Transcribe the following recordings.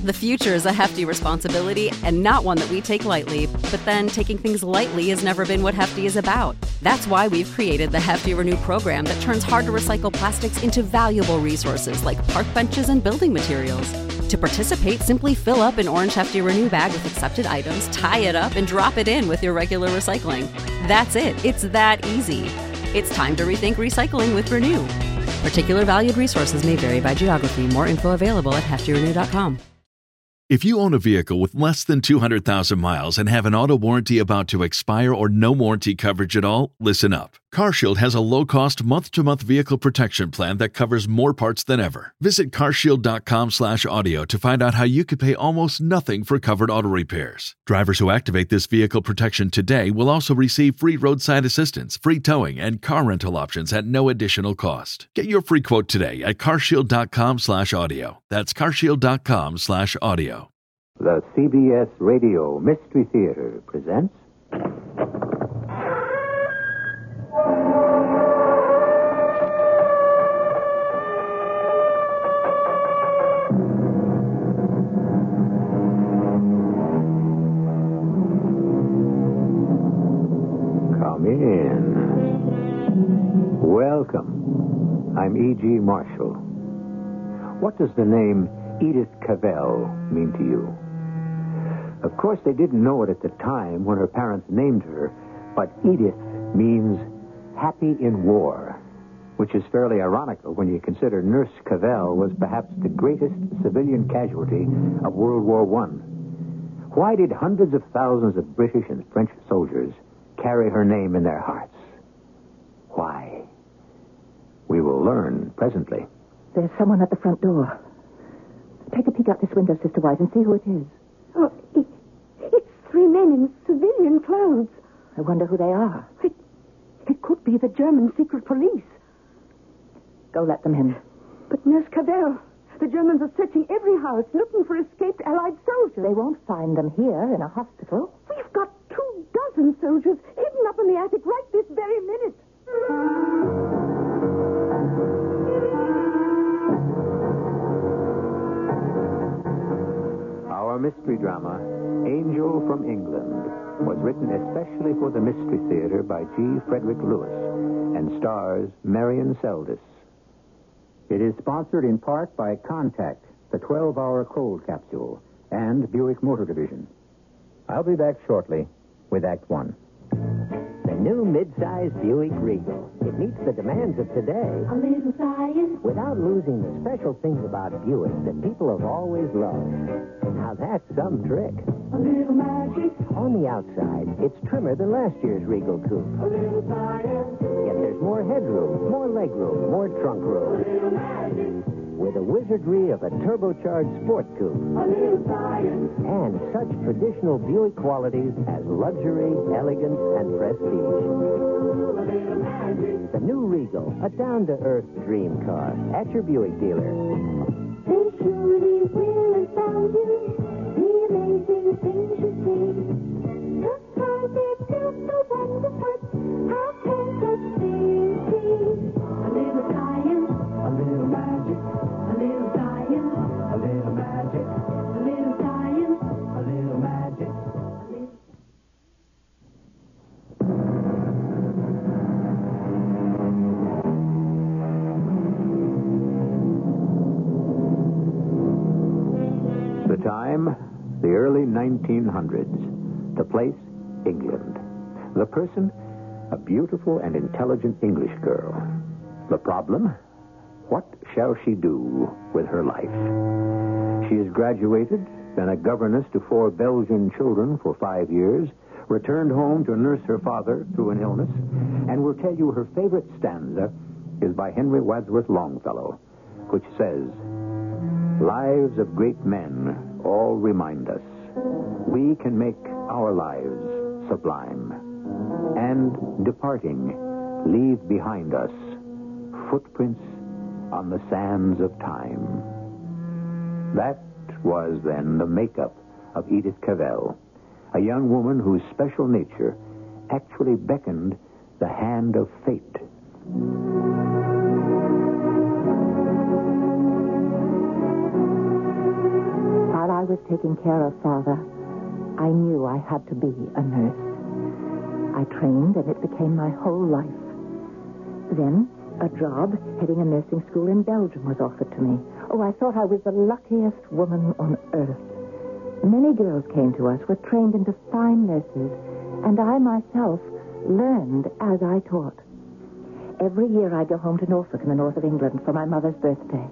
The future is a hefty responsibility and not one that we take lightly. But then taking things lightly has never been what Hefty is about. That's why we've created the Hefty Renew program that turns hard-to-recycle plastics into valuable resources like park benches and building materials. To participate, simply fill up an orange Hefty Renew bag with accepted items, tie it up, and drop it in with your regular recycling. That's it. It's that easy. It's time to rethink recycling with Renew. Particular valued resources may vary by geography. More info available at heftyrenew.com. If you own a vehicle with less than 200,000 miles and have an auto warranty about to expire or no warranty coverage at all, listen up. CarShield has a low-cost month-to-month vehicle protection plan that covers more parts than ever. Visit carshield.com/audio to find out how you could pay almost nothing for covered auto repairs. Drivers who activate this vehicle protection today will also receive free roadside assistance, free towing, and car rental options at no additional cost. Get your free quote today at carshield.com/audio. That's carshield.com/audio. The CBS Radio Mystery Theater presents... Come in. Welcome. I'm E.G. Marshall. What does the name Edith Cavell mean to you? Of course, they didn't know it at the time when her parents named her, but Edith means happy in war, which is fairly ironical when you consider Nurse Cavell was perhaps the greatest civilian casualty of World War I. Why did hundreds of thousands of British and French soldiers carry her name in their hearts? Why? We will learn presently. There's someone at the front door. Take a peek out this window, Sister White, and see who it is. Oh, it's three men in civilian clothes. I wonder who they are. It could be the German secret police. Go let them in. But Nurse Cavell, the Germans are searching every house looking for escaped Allied soldiers. They won't find them here in a hospital. We've got 24 soldiers hidden up in the attic right this very minute. Our mystery drama, Angel from England, was written especially for the Mystery Theater by G. Frederick Lewis and stars Marion Seldes. It is sponsored in part by Contact, the 12-hour cold capsule, and Buick Motor Division. I'll be back shortly with Act One. The new mid-size Buick Regal. It meets the demands of today. A little science. Without losing the special things about Buick that people have always loved. Now that's some trick. A little magic. On the outside, it's trimmer than last year's Regal coupe. A little science. Yet there's more headroom, more legroom, more trunk room. A little magic. With the wizardry of a turbocharged sport coupe. A little science. And such traditional Buick qualities as luxury, elegance, and prestige. A little magic. The new Regal, a down-to-earth dream car. At your Buick dealer. They surely will astound you. The amazing things you see. Just how they built the wonderful. How can such things be? A little science. A little magic. A little science. A little magic. A little science. A little magic. The time, the early 1900s. The place, England. The person, a beautiful and intelligent English girl. The problem, what shall she do with her life? She is graduated, been a governess to 4 Belgian children for 5 years, returned home to nurse her father through an illness, and will tell you her favorite stanza is by Henry Wadsworth Longfellow, which says, "Lives of great men all remind us we can make our lives sublime, and departing, leave behind us footprints on the sands of time." That was then the makeup of Edith Cavell, a young woman whose special nature actually beckoned the hand of fate. While our I was taking care of Father, I knew I had to be a nurse. I trained, and it became my whole life. Then, a job heading a nursing school in Belgium was offered to me. Oh, I thought I was the luckiest woman on earth. Many girls came to us, were trained into fine nurses, and I myself learned as I taught. Every year I'd go home to Norfolk in the north of England for my mother's birthday.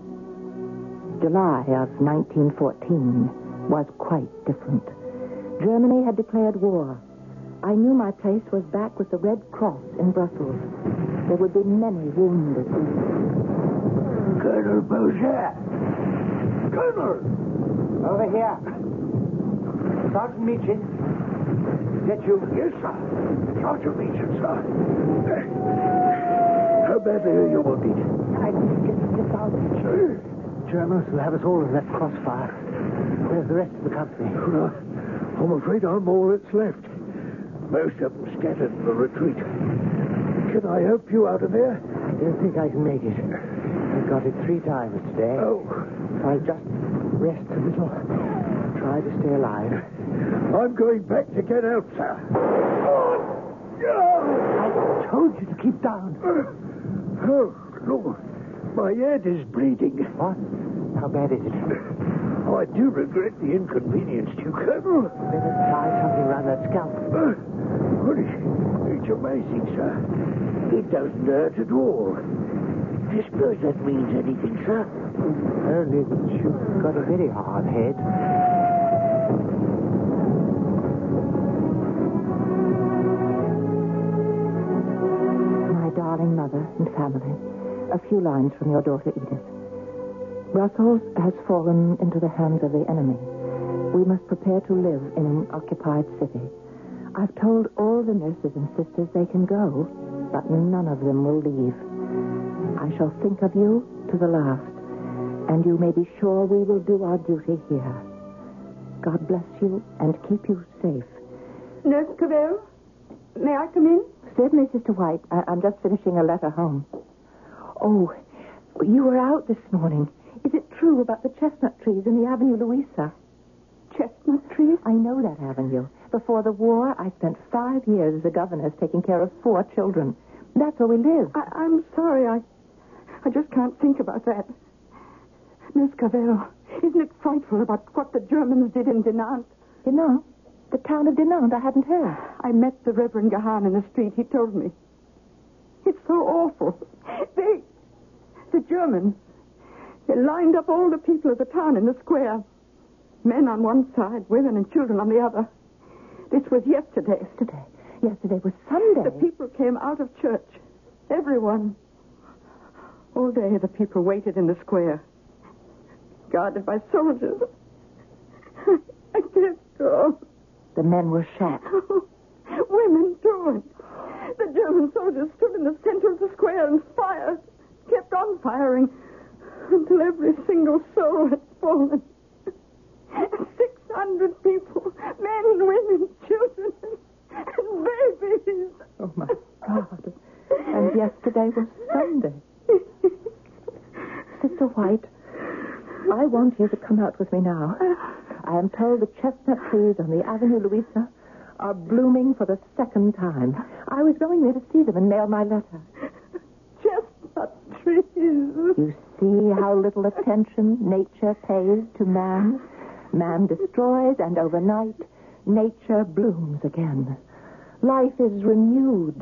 July of 1914 was quite different. Germany had declared war. I knew my place was back with the Red Cross in Brussels. There would be many wounded. Colonel Boucher! Colonel! Over here. Sergeant Meechin. Is that you? Yes, sir. Sergeant Meechin, sir. How badly are you wounded? I didn't get this out. Sir? Germans will have us all in that crossfire. Where's the rest of the company? Well, I'm afraid I'm all that's left. Most of them scattered for retreat. Can I help you out of there? I don't think I can make it. I got it 3 times today. Oh. So I'll just rest a little. Try to stay alive. I'm going back to get help, sir. I told you to keep down. Oh, Lord. My head is bleeding. What? How bad is it? Oh, I do regret the inconvenience to you, Colonel. Better tie something around that scalp. Well, it's amazing, sir. It doesn't hurt at all. I suppose that means anything, sir. Only that you've got a very hard head. My darling mother and family, a few lines from your daughter Edith. Brussels has fallen into the hands of the enemy. We must prepare to live in an occupied city. I've told all the nurses and sisters they can go, but none of them will leave. I shall think of you to the last, and you may be sure we will do our duty here. God bless you and keep you safe. Nurse Cavell, may I come in? Certainly, Sister White. I'm just finishing a letter home. Oh, you were out this morning. Is it true about the chestnut trees in the Avenue Louisa? Chestnut trees? I know that avenue. Before the war, I spent 5 years as a governess taking care of 4 children. That's where we live. I'm sorry. I just can't think about that. Nurse Cavell, isn't it frightful about what the Germans did in Dinant? Dinant? The town of Dinant? I hadn't heard. I met the Reverend Gahan in the street. He told me. It's so awful. The Germans, they lined up all the people of the town in the square. Men on one side, women and children on the other. This was yesterday. Yesterday was Sunday. The people came out of church. Everyone. All day the people waited in the square, guarded by soldiers. I can't go. The men were shot. Women, too. The German soldiers stood in the center of the square and fired. Kept on firing until every single soul had fallen. 600 people, men, women, children, and babies. Oh, my God. And yesterday was Sunday. Sister White, I want you to come out with me now. I am told the chestnut trees on the Avenue Louisa are blooming for the 2nd time. I was going there to see them and mail my letter. Chestnut trees. You see how little attention nature pays to man? Man destroys, and overnight, nature blooms again. Life is renewed.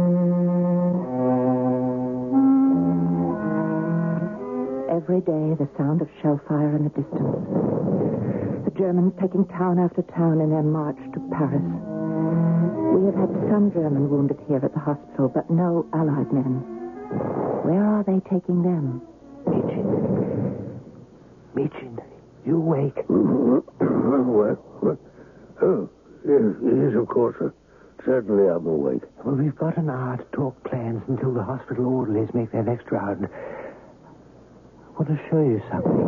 Every day, the sound of shell fire in the distance. The Germans taking town after town in their march to Paris. We have had some German wounded here at the hospital, but no Allied men. Where are they taking them? Meechin, you awake? What? Oh, yes, of course, sir. Certainly I'm awake. Well, we've got an hour to talk plans until the hospital orderlies make their next round. I want to show you something.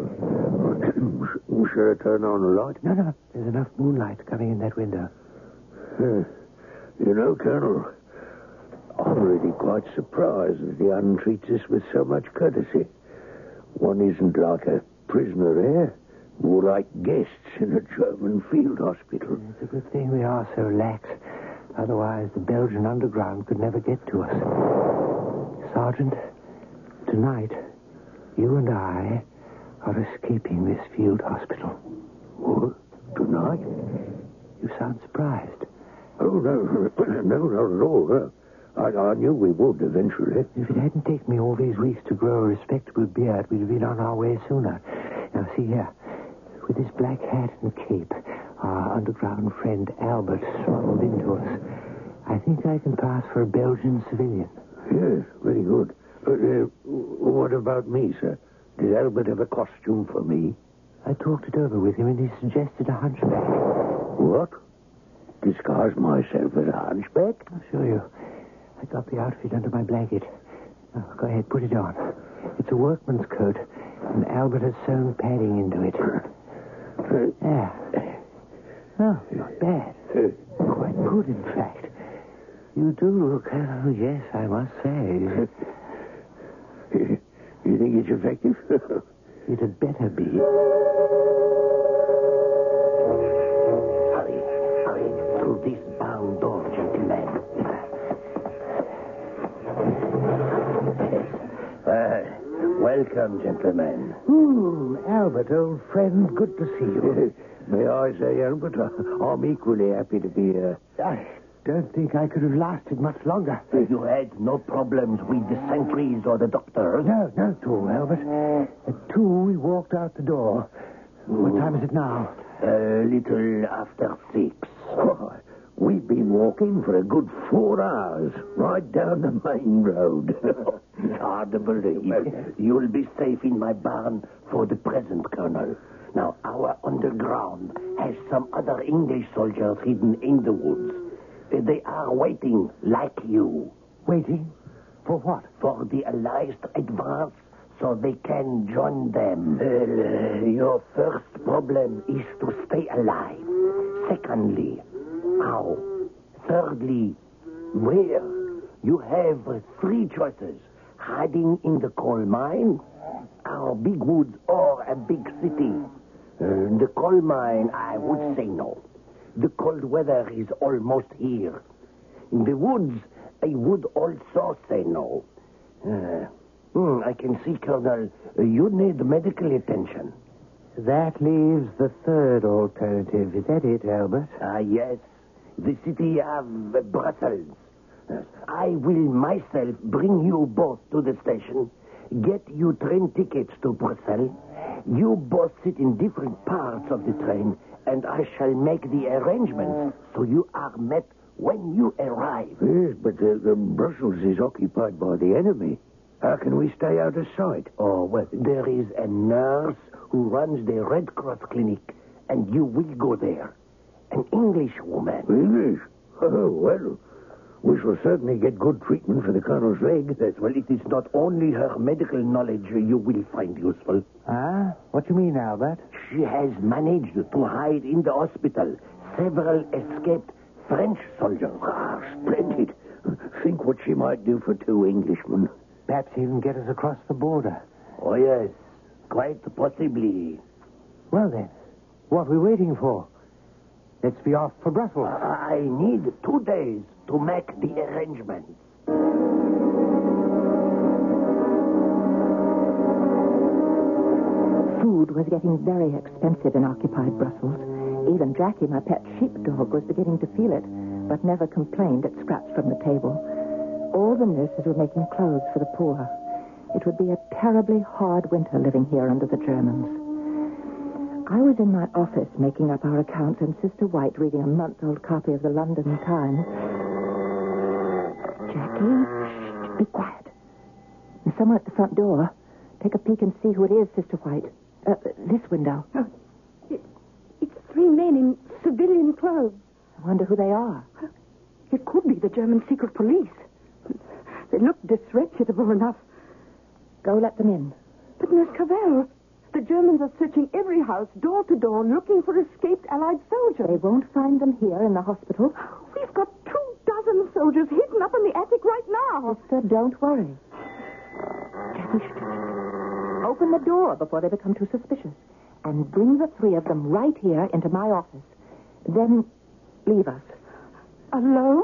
Shall I turn on the light? No. There's enough moonlight coming in that window. You know, Colonel, I'm really quite surprised that the Un treats us with so much courtesy. One isn't like a prisoner here. More like guests in a German field hospital. It's a good thing we are so lax. Otherwise, the Belgian underground could never get to us. Sergeant, tonight, you and I are escaping this field hospital. What? Tonight? You sound surprised. Oh, no, not at all. I knew we would eventually. If it hadn't taken me all these weeks to grow a respectable beard, we'd have been on our way sooner. Now, see here. With his black hat and cape, our underground friend Albert smuggled into us. I think I can pass for a Belgian civilian. Yes, very good. What about me, sir? Did Albert have a costume for me? I talked it over with him, and he suggested a hunchback. What? Disguise myself as a hunchback? I'll show you. I got the outfit under my blanket. Now, go ahead, put it on. It's a workman's coat, and Albert has sewn padding into it. Yeah. Oh, not bad. Quite good, in fact. You do look, yes, I must say. You think it's effective? It had better be. Hurry through this barn door, gentlemen. Welcome, gentlemen. Ooh, Albert, old friend, good to see you. May I say, Albert, I'm equally happy to be here. I don't think I could have lasted much longer. You had no problems with the sentries or the doctors? No, not at all, Albert. At 2, we walked out the door. What time is it now? A little after 6. We've been walking for a good 4 hours, right down the main road. Hard to believe. You'll be safe in my barn for the present, Colonel. Now, our underground has some other English soldiers hidden in the woods. They are waiting, like you. Waiting? For what? For the Allies to advance so they can join them. Your first problem is to stay alive. Secondly, how? Thirdly, where? You have 3 choices. Hiding in the coal mine, our big woods, or a big city. The coal mine, I would say no. The cold weather is almost here. In the woods, I would also say no. I can see, Colonel, you need medical attention. That leaves the third alternative. Is that it, Albert? Yes. The city of Brussels. I will myself bring you both to the station, get you train tickets to Brussels. You both sit in different parts of the train, and I shall make the arrangements so you are met when you arrive. Yes, but Brussels is occupied by the enemy. How can we stay out of sight? Oh, well, there is a nurse who runs the Red Cross clinic, and you will go there. An English woman. English? Oh, well, we shall certainly get good treatment for the Colonel's leg. Yes, well, it is not only her medical knowledge you will find useful. Ah? What do you mean, Albert? She has managed to hide in the hospital several escaped French soldiers. Ah, splendid. Think what she might do for 2 Englishmen. Perhaps even get us across the border. Oh, yes. Quite possibly. Well, then, what are we waiting for? Let's be off for Brussels. I need 2 days to make the arrangements. Food was getting very expensive in occupied Brussels. Even Jackie, my pet sheepdog, was beginning to feel it, but never complained at scraps from the table. All the nurses were making clothes for the poor. It would be a terribly hard winter living here under the Germans. I was in my office making up our accounts and Sister White reading a month-old copy of the London Times. Jackie, shh, be quiet. There's someone at the front door. Take a peek and see who it is, Sister White. This window. Oh, it's 3 men in civilian clothes. I wonder who they are. It could be the German secret police. They look disreputable enough. Go let them in. But, Miss Cavell, the Germans are searching every house, door to door, looking for escaped Allied soldiers. They won't find them here in the hospital. We've got 24 soldiers hidden up in the attic right now. Sister, don't worry. Jackie, shh. Open the door before they become too suspicious. and bring the three of them right here into my office. Then leave us. Alone?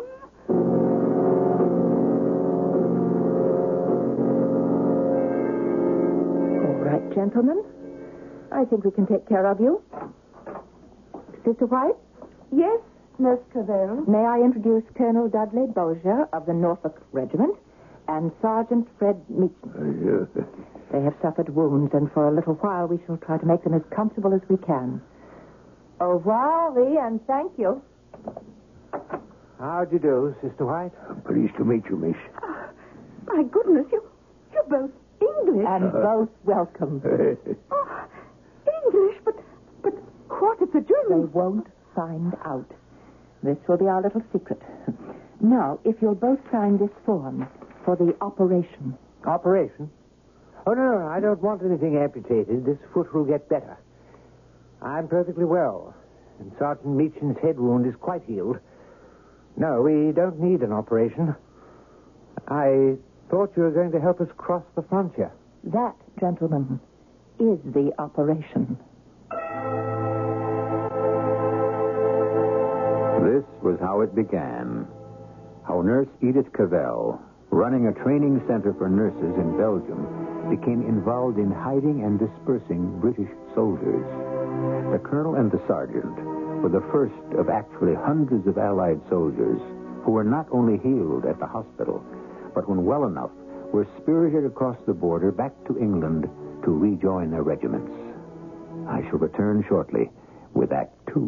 All right, gentlemen. I think we can take care of you. Sister White? Yes, Nurse Cavell. May I introduce Colonel Dudley Bossier of the Norfolk Regiment and Sergeant Fred Meacham. They have suffered wounds, and for a little while we shall try to make them as comfortable as we can. Au revoir, and thank you. How'd you do, Sister White? I'm pleased to meet you, miss. My goodness, you're both English. And both welcome. Oh, English, but what if the They Germans... won't find out. This will be our little secret. Now, if you'll both sign this form for the operation. Operation? Oh, no, I don't want anything amputated. This foot will get better. I'm perfectly well, and Sergeant Meacham's head wound is quite healed. No, we don't need an operation. I thought you were going to help us cross the frontier. That, gentlemen, is the operation. This was how it began. How Nurse Edith Cavell, running a training center for nurses in Belgium, became involved in hiding and dispersing British soldiers. The colonel and the sergeant were the first of actually hundreds of Allied soldiers who were not only healed at the hospital, but when well enough, were spirited across the border back to England to rejoin their regiments. I shall return shortly with Act Two.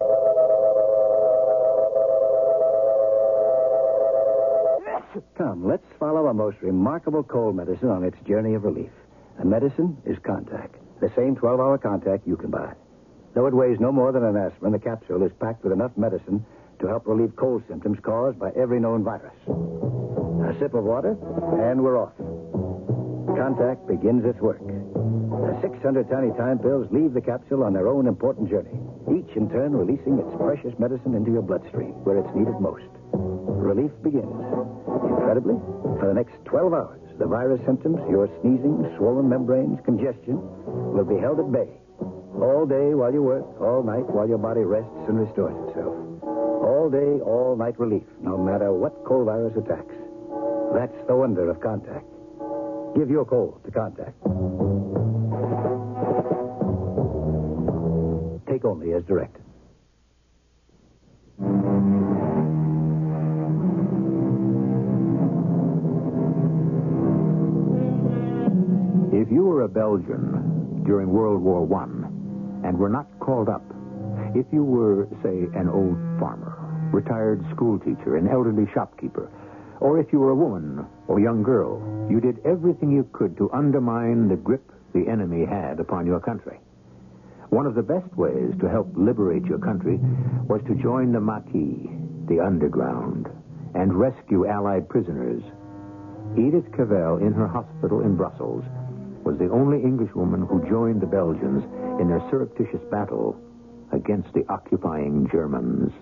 Come, let's follow a most remarkable cold medicine on its journey of relief. The medicine is Contact, the same 12-hour Contact you can buy. Though it weighs no more than an aspirin, the capsule is packed with enough medicine to help relieve cold symptoms caused by every known virus. A sip of water, and we're off. Contact begins its work. The 600 tiny time pills leave the capsule on their own important journey, each in turn releasing its precious medicine into your bloodstream, where it's needed most. Relief begins. Incredibly, for the next 12 hours, the virus symptoms, your sneezing, swollen membranes, congestion, will be held at bay. All day while you work, all night while your body rests and restores itself. All day, all night relief, no matter what cold virus attacks. That's the wonder of Contact. Give your cold to Contact. Take only as directed. If you were a Belgian during World War I and were not called up, if you were, say, an old farmer, retired schoolteacher, an elderly shopkeeper, or if you were a woman or young girl, you did everything you could to undermine the grip the enemy had upon your country. One of the best ways to help liberate your country was to join the Maquis, the underground, and rescue Allied prisoners. Edith Cavell, in her hospital in Brussels, was the only Englishwoman who joined the Belgians in their surreptitious battle against the occupying Germans.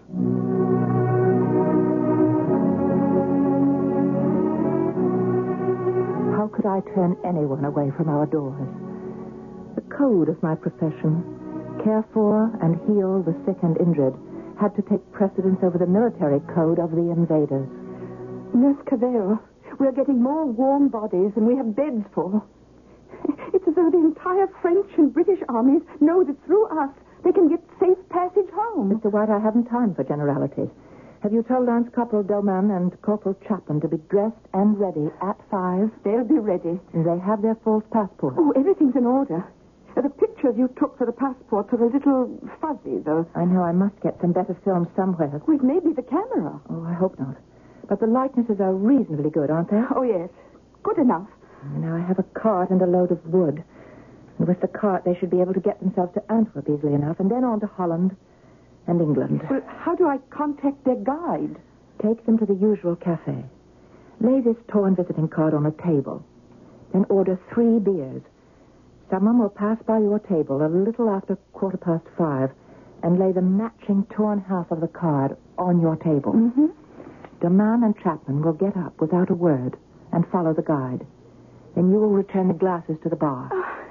How could I turn anyone away from our doors? The code of my profession, care for and heal the sick and injured, had to take precedence over the military code of the invaders. Nurse Cavell, we're getting more warm bodies than we have beds for. It's as though the entire French and British armies know that through us they can get safe passage home. Mr. White, I haven't time for generalities. Have you told Lance Corporal Doman and Corporal Chapman to be dressed and ready at 5? They'll be ready. And they have their false passports? Oh, everything's in order. The pictures you took for the passports are a little fuzzy, though. I know. I must get some better film somewhere. Oh, it may be the camera. Oh, I hope not. But the likenesses are reasonably good, aren't they? Oh, yes. Good enough. Now I have a cart and a load of wood. And with the cart, they should be able to get themselves to Antwerp easily enough, and then on to Holland and England. Well, how do I contact their guide? Take them to the usual cafe. Lay this torn visiting card on a table. Then order 3 beers. Someone will pass by your table a little after 5:15 and lay the matching torn half of the card on your table. Mm-hmm. Doman and Chapman will get up without a word and follow the guide. Then you will return the glasses to the bar.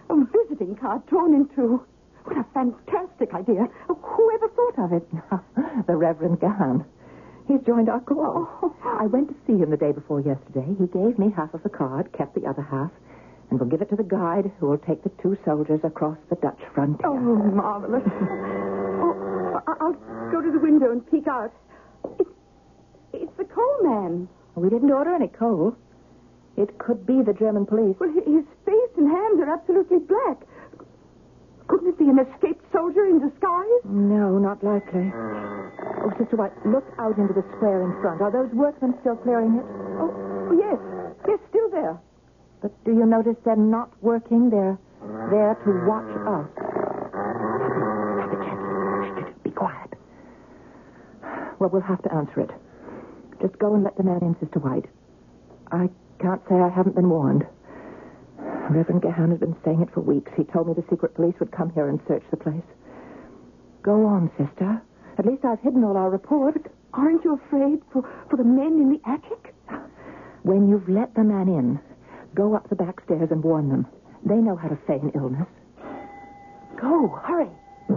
A visiting card torn in two. What a fantastic idea. Whoever thought of it? The Reverend Gahan. He's joined our cause. I went to see him the day before yesterday. He gave me half of the card, kept the other half, and will give it to the guide who will take the 2 soldiers across the Dutch frontier. Oh, marvelous. I'll go to the window and peek out. It's the coal man. We didn't order any coal. It could be the German police. Well, his face and hands are absolutely black. Couldn't it be an escaped soldier in disguise? No, not likely. Oh, Sister White, look out into the square in front. Are those workmen still clearing it? Oh, yes. They're still there. But do you notice they're not working? They're there to watch us. Be quiet. Well, we'll have to answer it. Just go and let the man in, Sister White. I can't say I haven't been warned. Reverend Gahan has been saying it for weeks. He told me the secret police would come here and search the place. Go on, Sister. At least I've hidden all our reports. Aren't you afraid for the men in the attic? When you've let the man in, go up the back stairs and warn them. They know how to feign illness. Go, hurry.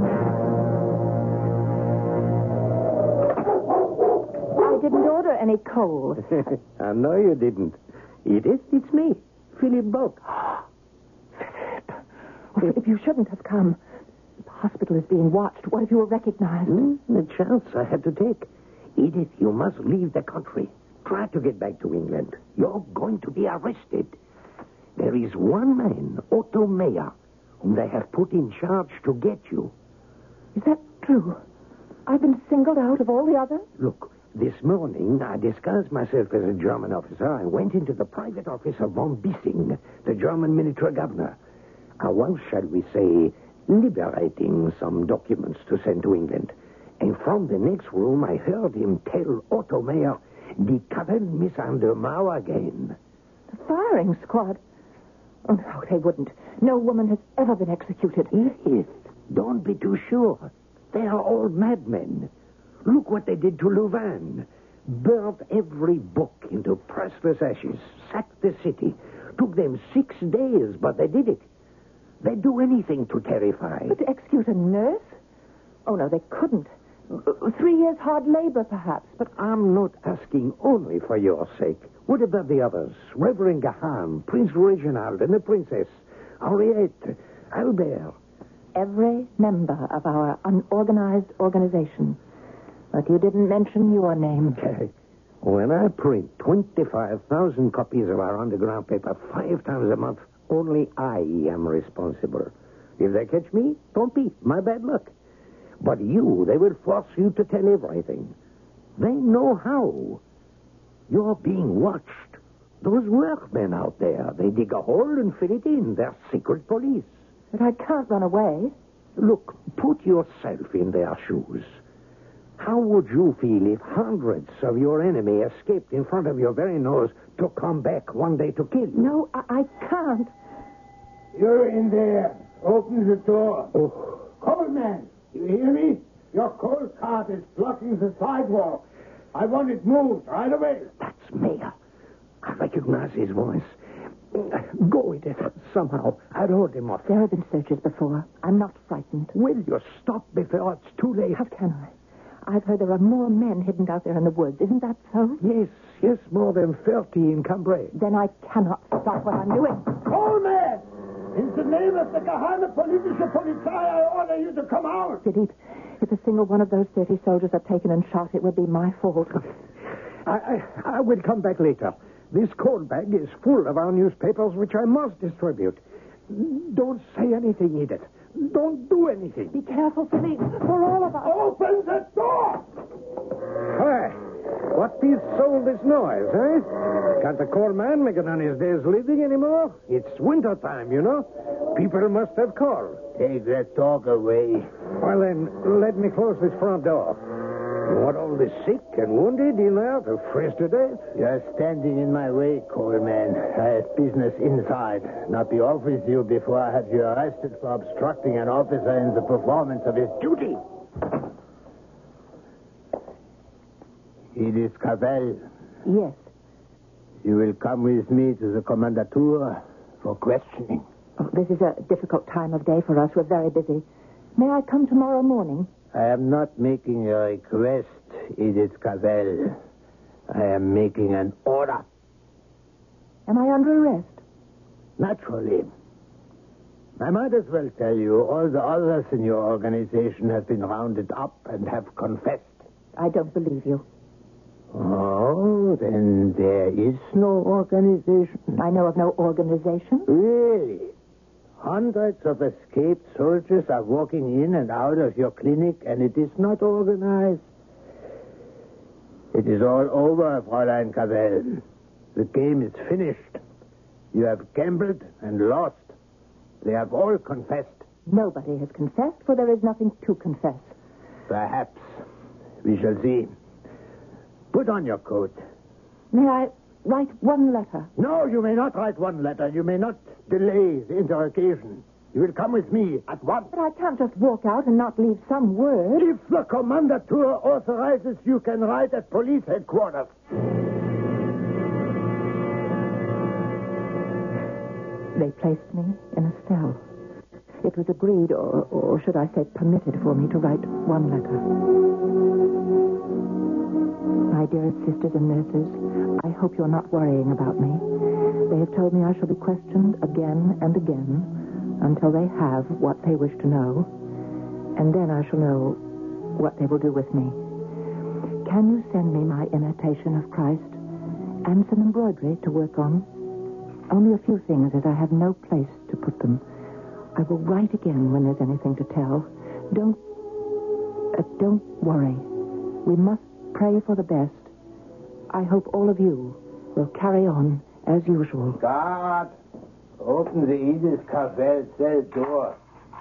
I didn't order any coal. I know you didn't. It's me, Philip Boak. Philip. Oh, Philip, you shouldn't have come. The hospital is being watched. What if you were recognized? The chance I had to take. Edith, you must leave the country. Try to get back to England. You're going to be arrested. There is one man, Otto Meyer, whom they have put in charge to get you. Is that true? I've been singled out of all the others? Look, this morning I disguised myself as a German officer and went into the private office of von Bissing, the German military governor. I was, shall we say, liberating some documents to send to England. And from the next room I heard him tell Otto Meyer, "Die Kappen miss an der Mauer again." The firing squad? Oh, no, they wouldn't. No woman has ever been executed. Yes, don't be too sure. They are all madmen. Look what they did to Louvain. Burnt every book into priceless ashes. Sacked the city. Took them 6 days, but they did it. They'd do anything to terrify. But to execute a nurse? Oh, no, they couldn't. 3 years hard labor, perhaps, but... I'm not asking only for your sake. What about the others? Reverend Gahan, Prince Reginald, and the Princess, Henriette, Albert. Every member of our unorganized organization. But you didn't mention your name. When I print 25,000 copies of our underground paper 5 times a month, only I am responsible. If they catch me, don't be. My bad luck. But you, they will force you to tell everything. They know how. You're being watched. Those workmen out there, they dig a hole and fill it in. They're secret police. But I can't run away. Look, put yourself in their shoes. How would you feel if hundreds of your enemy escaped in front of your very nose to come back one day to kill you? No, I can't. You're in there. Open the door. Oh. Coalman, you hear me? Your coal cart is blocking the sidewalk. I want it moved right away. That's Mayor. I recognize his voice. Go with it somehow. I'd hold him off. There have been searches before. I'm not frightened. Will you stop before it's too late? How can I? I've heard there are more men hidden out there in the woods. Isn't that so? Yes, more than 30 in Cambrai. Then I cannot stop what I'm doing. Coalman! In the name of the Geheime Politische Polizei, I order you to come out. Philippe, if a single one of those 30 soldiers are taken and shot, it will be my fault. I will come back later. This coal bag is full of our newspapers, which I must distribute. Don't say anything, Edith. Don't do anything. Be careful, Philippe, for all of us. Open the door! Hi. What is all this noise, eh? Can't the coal man make it on his day's living anymore? It's winter time, you know. People must have coal. Take that talk away. Well, then, let me close this front door. You want all the sick and wounded in there to freeze to death? You're standing in my way, Coalman. I have business inside. Not be off with you before I have you arrested for obstructing an officer in the performance of his duty. Edith Cavell. Yes. You will come with me to the Kommandatur for questioning. Oh, this is a difficult time of day for us. We're very busy. May I come tomorrow morning? I am not making a request, Edith Cavell. I am making an order. Am I under arrest? Naturally. I might as well tell you all the others in your organization have been rounded up and have confessed. I don't believe you. Oh, then there is no organization? I know of no organization. Really? Hundreds of escaped soldiers are walking in and out of your clinic, and it is not organized. It is all over, Fräulein Cavell. The game is finished. You have gambled and lost. They have all confessed. Nobody has confessed, for there is nothing to confess. Perhaps. We shall see. Put on your coat. May I write one letter? No, you may not write one letter. You may not delay the interrogation. You will come with me at once. But I can't just walk out and not leave some word. If the Kommandatur authorizes, you can write at police headquarters. They placed me in a cell. It was agreed, or should I say permitted, for me to write one letter. My dearest sisters and nurses, I hope you're not worrying about me. They have told me I shall be questioned again and again until they have what they wish to know, and then I shall know what they will do with me. Can you send me my imitation of Christ and some embroidery to work on? Only a few things, as I have no place to put them. I will write again when there's anything to tell. Don't worry. We must pray for the best. I hope all of you will carry on as usual. Guard, open the Edith Cavell cell door.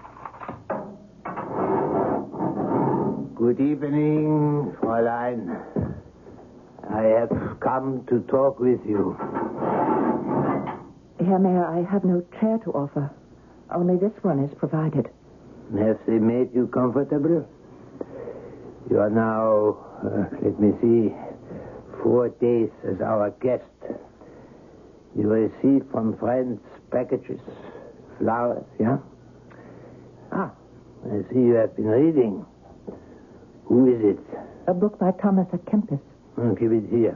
Good evening, Fräulein. I have come to talk with you. Herr Mayor, I have no chair to offer. Only this one is provided. Have they made you comfortable? You are now, let me see, 4 days as our guest. You receive from friends packages, flowers, yeah? Ah, I see you have been reading. Who is it? A book by Thomas à Kempis. Give it here.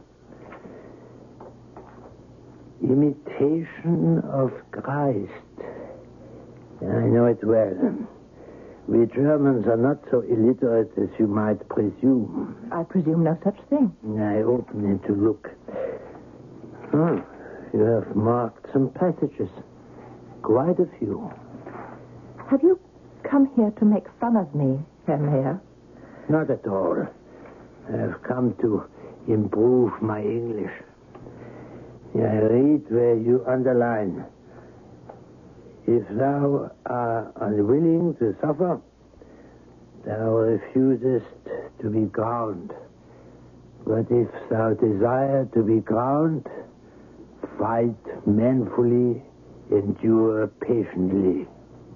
Imitation of Christ. I know it well. We Germans are not so illiterate as you might presume. I presume no such thing. I opened it to look. You have marked some passages. Quite a few. Have you come here to make fun of me, Herr Mayor? Not at all. I have come to improve my English. I read where you underline. If thou art unwilling to suffer, thou refusest to be crowned. But if thou desire to be crowned, fight manfully, endure patiently.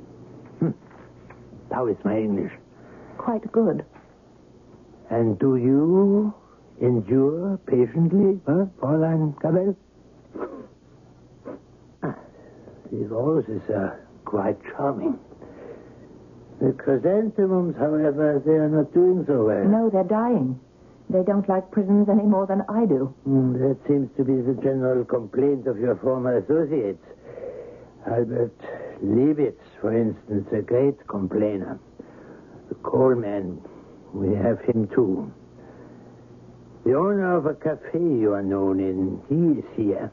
How is my English? Quite good. And do you endure patiently, Fräulein Cavell? These roses are quite charming. The chrysanthemums, however, they are not doing so well. No, they're dying. They don't like prisons any more than I do. That seems to be the general complaint of your former associates. Albert Leibitz, for instance, a great complainer. The coalman, we have him too. The owner of a cafe you are known in, he is here.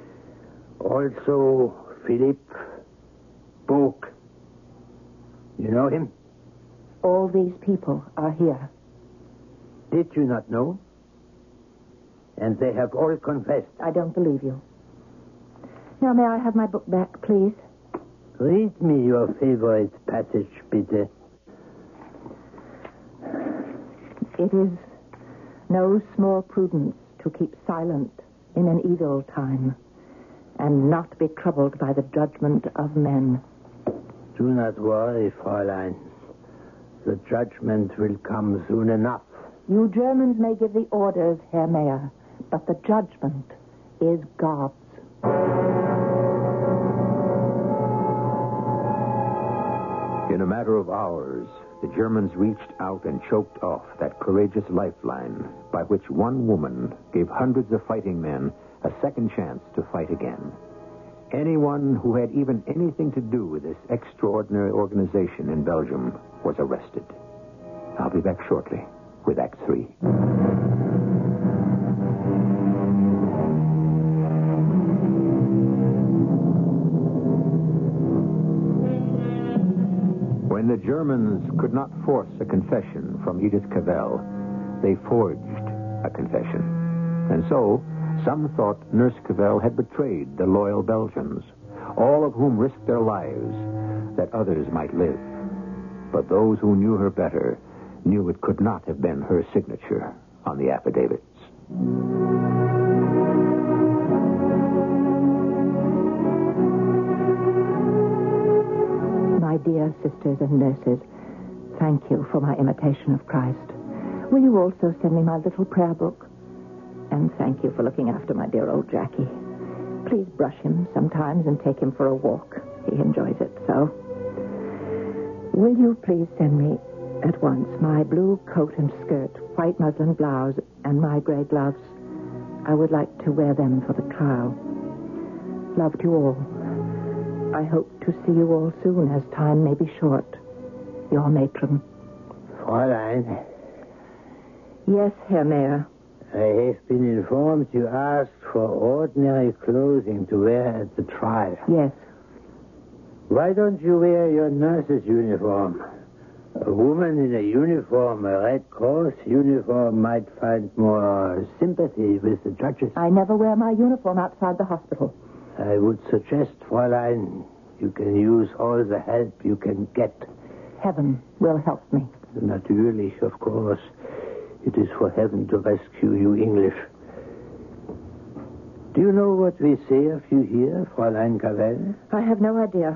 Also, Philippe Book. You know him? All these people are here. Did you not know? And they have all confessed. I don't believe you. Now, may I have my book back, please? Read me your favorite passage, bitte. It is no small prudence to keep silent in an evil time, and not be troubled by the judgment of men. Do not worry, Fräulein. The judgment will come soon enough. You Germans may give the orders, Herr Mayor, but the judgment is God's. In a matter of hours, the Germans reached out and choked off that courageous lifeline by which one woman gave hundreds of fighting men a second chance to fight again. Anyone who had even anything to do with this extraordinary organization in Belgium was arrested. I'll be back shortly with Act 3. When the Germans could not force a confession from Edith Cavell, they forged a confession. And so, some thought Nurse Cavell had betrayed the loyal Belgians, all of whom risked their lives that others might live. But those who knew her better knew it could not have been her signature on the affidavits. My dear sisters and nurses, thank you for my imitation of Christ. Will you also send me my little prayer book? And thank you for looking after my dear old Jackie. Please brush him sometimes and take him for a walk. He enjoys it so. Will you please send me at once my blue coat and skirt, white muslin blouse, and my gray gloves? I would like to wear them for the trial. Love to all. I hope to see you all soon, as time may be short. Your matron. Fräulein. Yes, Herr Mayor. I have been informed you asked for ordinary clothing to wear at the trial. Yes. Why don't you wear your nurse's uniform? A woman in a uniform, a Red Cross uniform, might find more sympathy with the judges. I never wear my uniform outside the hospital. I would suggest, Fräulein, you can use all the help you can get. Heaven will help me. Natürlich, of course. It is for heaven to rescue you English. Do you know what we say of you here, Fräulein Cavell? I have no idea.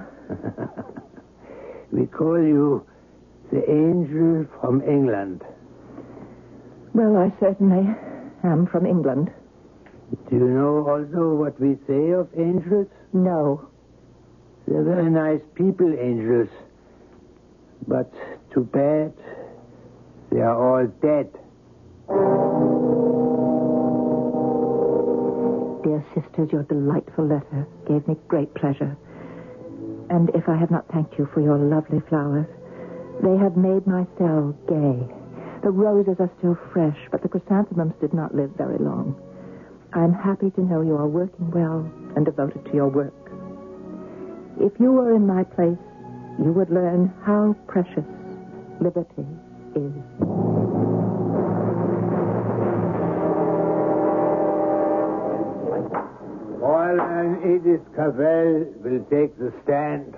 We call you the angel from England. Well, I certainly am from England. Do you know also what we say of angels? No. They're very nice people, angels. But too bad, they are all dead. Dear sisters, your delightful letter gave me great pleasure. And if I have not thanked you for your lovely flowers, they have made my cell gay. The roses are still fresh, but the chrysanthemums did not live very long. I'm happy to know you are working well and devoted to your work. If you were in my place, you would learn how precious liberty is. Fräulein Edith Cavell will take the stand.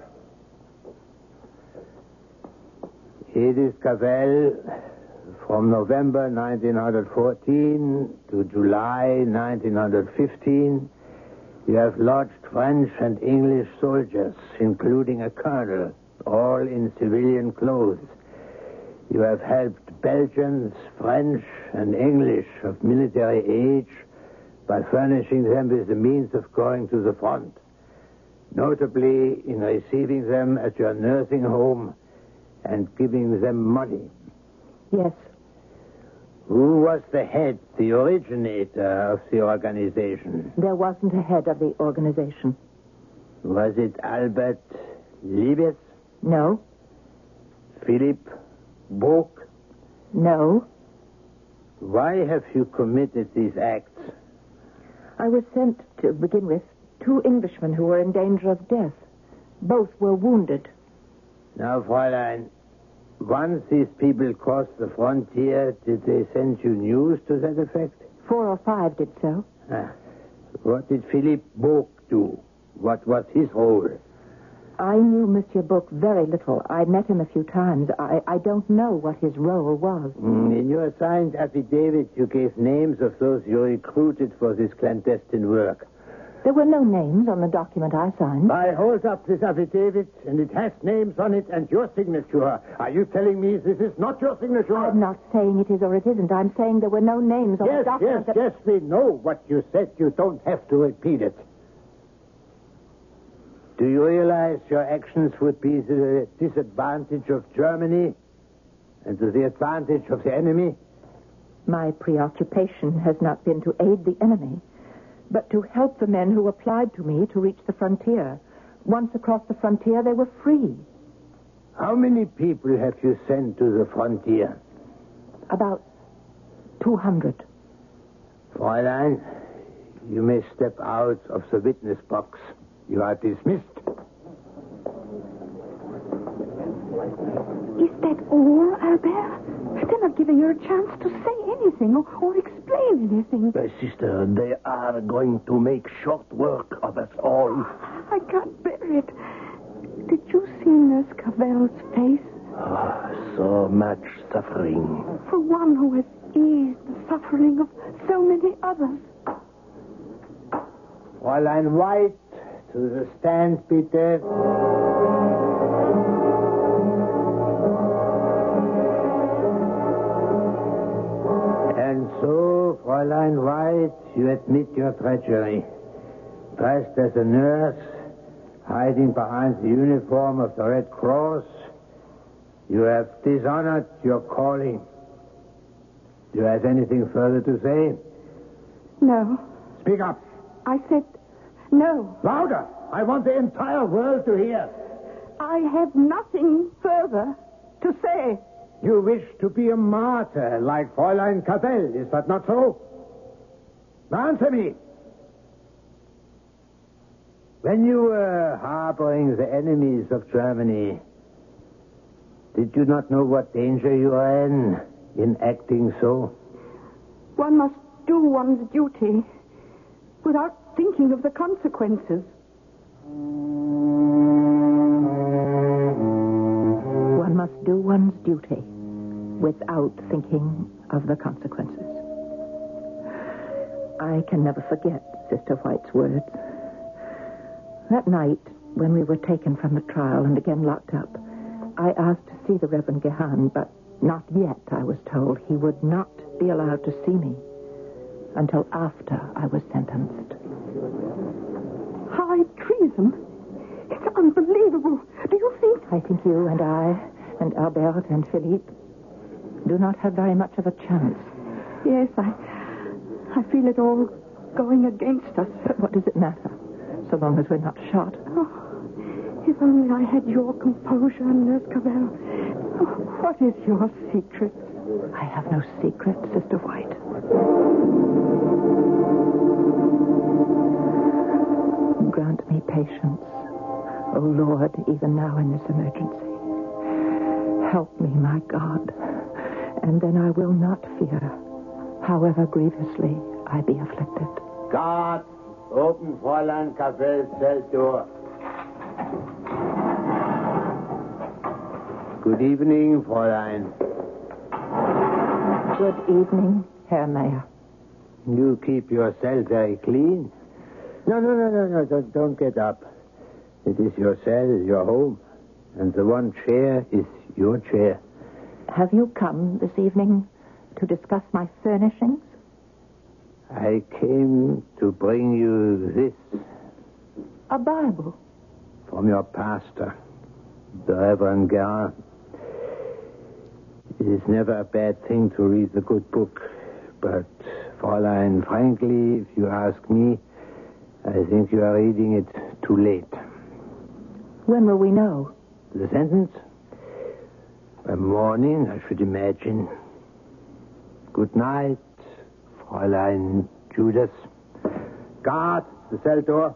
Edith Cavell, from November 1914 to July 1915, you have lodged French and English soldiers, including a colonel, all in civilian clothes. You have helped Belgians, French, and English of military age by furnishing them with the means of going to the front, notably in receiving them at your nursing home and giving them money. Yes. Who was the head, the originator of the organization? There wasn't a head of the organization. Was it Albert Liebes? No. Philip Book? No. Why have you committed these acts? I was sent, to begin with, 2 Englishmen who were in danger of death. Both were wounded. Now, Fräulein, once these people crossed the frontier, did they send you news to that effect? 4 or 5 did so. What did Philippe Book do? What was his role? I knew Monsieur Book very little. I met him a few times. I don't know what his role was. In your signed affidavit, you gave names of those you recruited for this clandestine work. There were no names on the document I signed. I hold up this affidavit, and it has names on it and your signature. Are you telling me this is not your signature? I'm not saying it is or it isn't. I'm saying there were no names on the document. Yes, we know what you said. You don't have to repeat it. Do you realize your actions would be to the disadvantage of Germany and to the advantage of the enemy? My preoccupation has not been to aid the enemy, but to help the men who applied to me to reach the frontier. Once across the frontier, they were free. How many people have you sent to the frontier? About 200. Fräulein, you may step out of the witness box. You are dismissed. Is that all, Albert? They're not giving her a chance to say anything or explain anything. My sister, they are going to make short work of us all. I can't bear it. Did you see Nurse Cavell's face? Oh, so much suffering. For one who has eased the suffering of so many others. Fräulein White, to the stand, bitte. And so, Fräulein White, you admit your treachery. Dressed as a nurse, hiding behind the uniform of the Red Cross, you have dishonored your calling. Do you have anything further to say? No. Speak up. I said no. Louder! I want the entire world to hear. I have nothing further to say. You wish to be a martyr like Fräulein Cavell, is that not so? Now answer me. When you were harboring the enemies of Germany, did you not know what danger you are in acting so? One must do one's duty without thinking of the consequences. One must do one's duty without thinking of the consequences. I can never forget Sister White's words. That night, when we were taken from the trial and again locked up, I asked to see the Reverend Gehan, but not yet, I was told. He would not be allowed to see me until after I was sentenced. High treason? It's unbelievable. Do you think... I think you and I and Albert and Philippe do not have very much of a chance. Yes, I feel it all going against us. But what does it matter, so long as we're not shot? Oh, if only I had your composure, Nurse Cavell. Oh, what is your secret? I have no secret, Sister White. Grant me patience, O Lord, even now in this emergency. Help me, my God, and then I will not fear, however grievously I be afflicted. Guard, open Fräulein Cavell's cell door. Good evening, Fräulein. Good evening, Herr Mayor. You keep your cell very clean. No, don't get up. It is your cell, your home, and the one chair is your chair. Have you come this evening to discuss my furnishings? I came to bring you this. A Bible? From your pastor, the Reverend Gehan. It is never a bad thing to read the good book, but, Fräulein, frankly, if you ask me, I think you are reading it too late. When will we know? The sentence? By morning, I should imagine. Good night, Fräulein Judas. Guard, the cell door.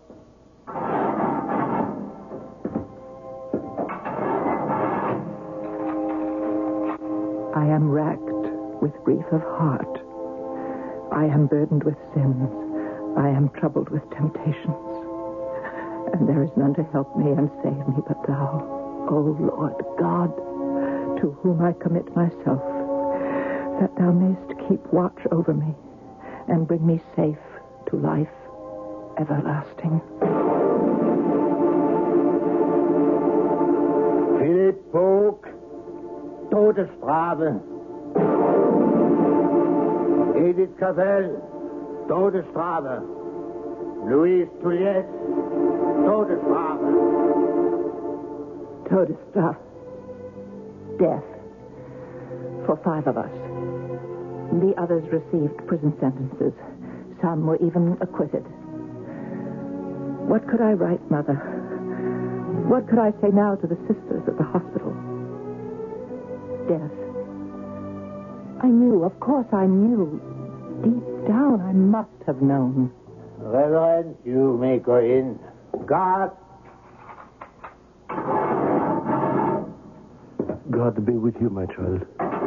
I am racked with grief of heart. I am burdened with sins. I am troubled with temptations. And there is none to help me and save me but thou, O Lord God, to whom I commit myself, that thou mayst keep watch over me and bring me safe to life everlasting. Philipp Bog, Todesstrafe. Edith Cavell, Todesstrafe. Louise Touliet, Todesstrafe. Todesstrafe. Death. For 5 of us. The others received prison sentences. Some were even acquitted. What could I write, Mother? What could I say now to the sisters at the hospital? Death. I knew, of course I knew. Deep down, I must have known. Reverend, you may go in. God. God be with you, my child.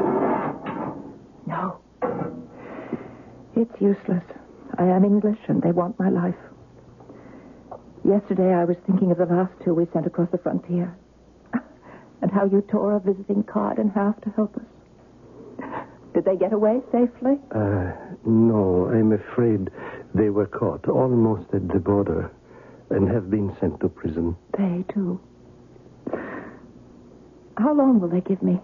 No. It's useless. I am English, and they want my life. Yesterday, I was thinking of the last 2 we sent across the frontier. And how you tore a visiting card in half to help us. Did they get away safely? No, I'm afraid they were caught almost at the border and have been sent to prison. They, too. How long will they give me?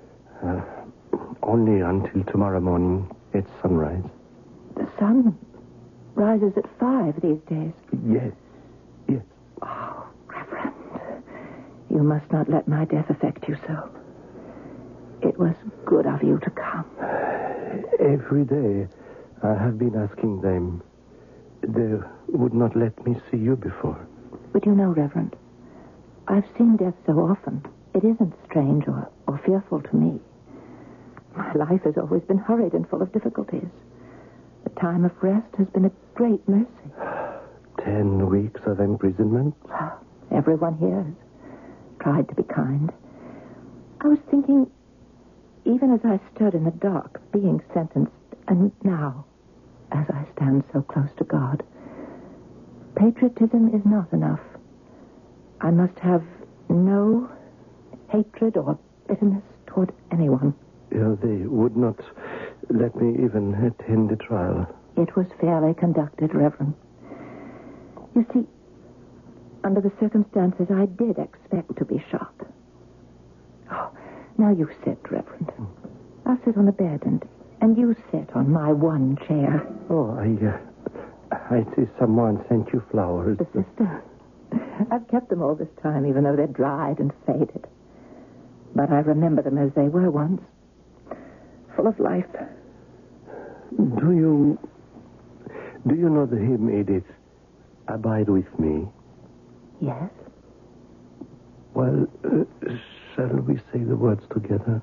Only until tomorrow morning at sunrise. The sun rises at 5 these days. Yes. Oh, Reverend, you must not let my death affect you so. It was good of you to come. Every day I have been asking them. They would not let me see you before. But you know, Reverend, I've seen death so often. It isn't strange or fearful to me. My life has always been hurried and full of difficulties. The time of rest has been a great mercy. 10 weeks of imprisonment? Well, everyone here has tried to be kind. I was thinking, even as I stood in the dock, being sentenced, and now, as I stand so close to God, patriotism is not enough. I must have no hatred or bitterness toward anyone. Yeah, they would not let me even attend the trial. It was fairly conducted, Reverend. You see, under the circumstances, I did expect to be shot. Oh, now you sit, Reverend. I'll sit on the bed, and you sit on my one chair. Oh, I see someone sent you flowers. The sister. I've kept them all this time, even though they're dried and faded. But I remember them as they were once. Full of life. Do you know the hymn, Edith? Abide with me. Yes. Well, shall we say the words together?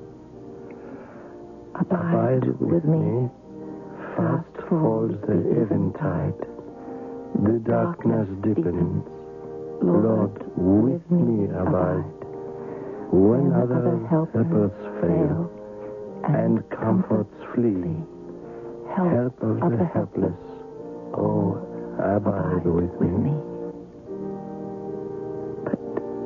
Abide with me. Fast falls the eventide. The darkness deepens. Lord, with me abide. When other helpers fail and comforts flee, help of the helpless, oh, abide with me. But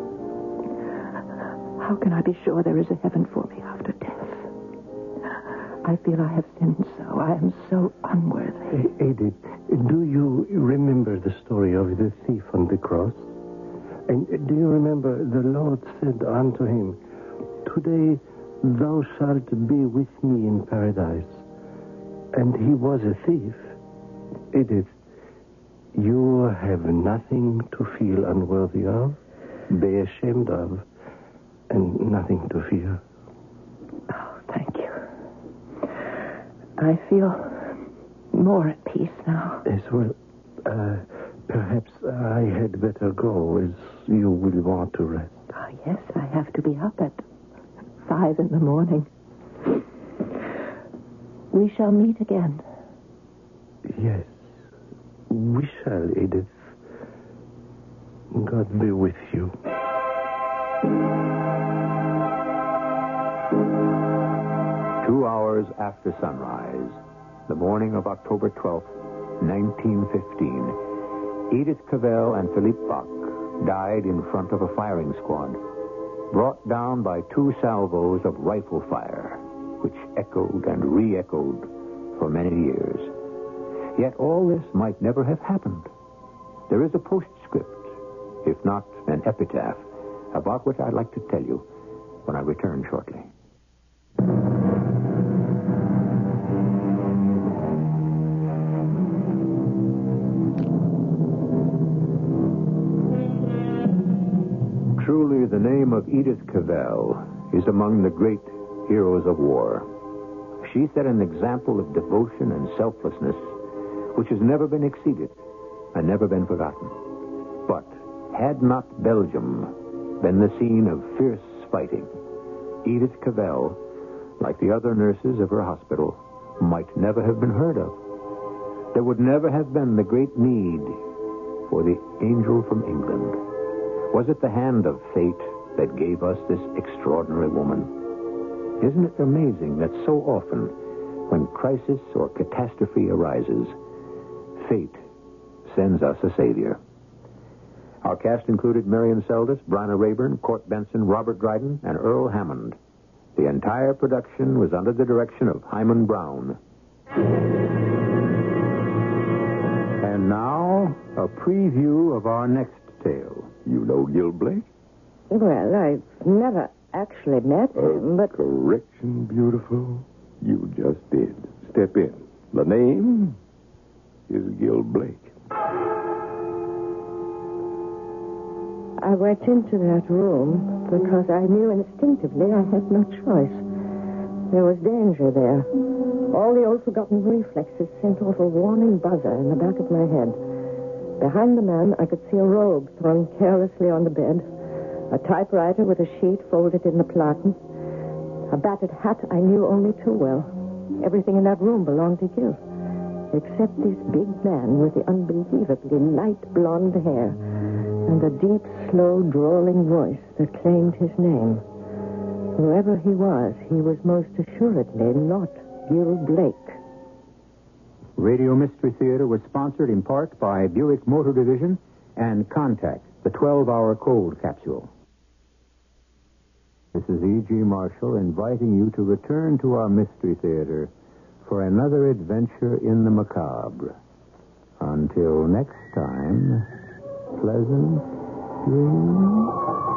how can I be sure there is a heaven for me after death? I feel I have sinned so. I am so unworthy. Edith, do you remember the story of the thief on the cross? And do you remember the Lord said unto him, Today thou shalt be with me in paradise. And he was a thief. Edith, you have nothing to feel unworthy of, be ashamed of, and nothing to fear. Oh, thank you. I feel more at peace now. As well, perhaps I had better go, as you will want to rest. Oh, yes, I have to be up at 5 in the morning. We shall meet again. Yes, we shall, Edith. God be with you. 2 hours after sunrise, the morning of October 12th, 1915, Edith Cavell and Philippe Bach died in front of a firing squad, brought down by 2 salvos of rifle fire, which echoed and re-echoed for many years. Yet all this might never have happened. There is a postscript, if not an epitaph, about which I'd like to tell you when I return shortly. the name of Edith Cavell is among the great heroes of war. She set an example of devotion and selflessness which has never been exceeded and never been forgotten. But had not Belgium been the scene of fierce fighting, Edith Cavell, like the other nurses of her hospital, might never have been heard of. There would never have been the great need for the angel from England. Was it the hand of fate that gave us this extraordinary woman? Isn't it amazing that so often, when crisis or catastrophe arises, fate sends us a savior? Our cast included Marion Seldes, Bryna Rayburn, Court Benson, Robert Dryden, and Earl Hammond. The entire production was under the direction of Hyman Brown. And now, a preview of our next tale. You know Gil Blake? Well, I've never actually met him, but... Correction, beautiful. You just did. Step in. The name is Gil Blake. I went into that room because I knew instinctively I had no choice. There was danger there. All the old forgotten reflexes sent off a warning buzzer in the back of my head. Behind the man, I could see a robe thrown carelessly on the bed, a typewriter with a sheet folded in the platen, a battered hat I knew only too well. Everything in that room belonged to Gil, except this big man with the unbelievably light blonde hair and a deep, slow, drawling voice that claimed his name. Whoever he was most assuredly not Gil Blake. Radio Mystery Theater was sponsored in part by Buick Motor Division and Contact, the 12-hour cold capsule. This is E.G. Marshall inviting you to return to our Mystery Theater for another adventure in the macabre. Until next time, pleasant dreams.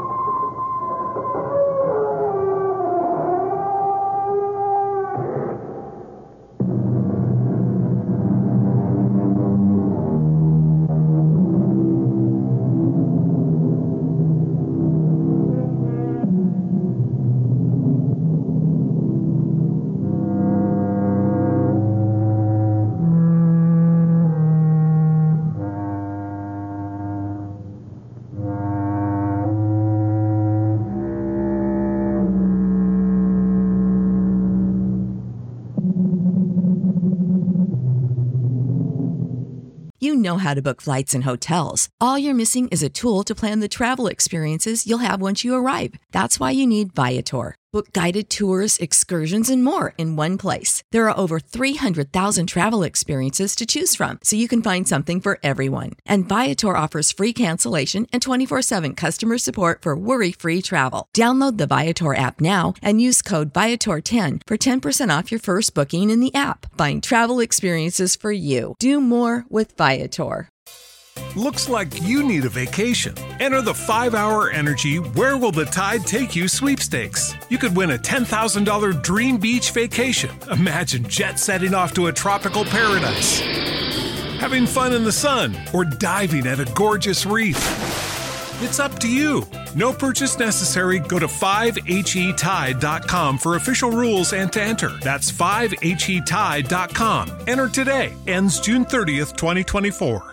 You know how to book flights and hotels. All you're missing is a tool to plan the travel experiences you'll have once you arrive. That's why you need Viator. Book guided tours, excursions, and more in one place. There are over 300,000 travel experiences to choose from, so you can find something for everyone. And Viator offers free cancellation and 24/7 customer support for worry-free travel. Download the Viator app now and use code Viator10 for 10% off your first booking in the app. Find travel experiences for you. Do more with Viator. Looks like you need a vacation. Enter the 5-Hour Energy Where Will the Tide Take You sweepstakes. You could win a $10,000 dream beach vacation. Imagine jet setting off to a tropical paradise, having fun in the sun, or diving at a gorgeous reef. It's up to you. No purchase necessary. Go to 5HETide.com for official rules and to enter. That's 5HETide.com. Enter today. Ends June 30th, 2024.